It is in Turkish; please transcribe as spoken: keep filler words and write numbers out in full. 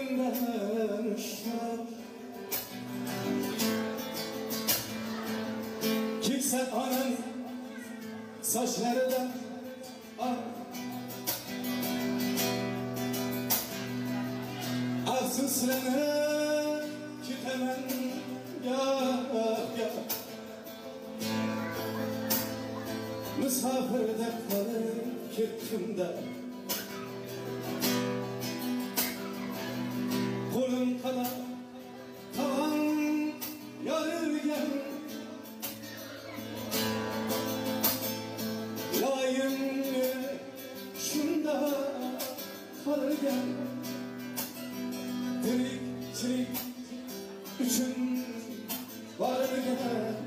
gözümden ışlar. Kimse anın saçlarından ah, afsuslanır kitemem ya ya. Misafir dertleri kirkimde, kolum kadar tavan yarırgen, layım şunda kalırgen, dirik çirik üçün varırgen.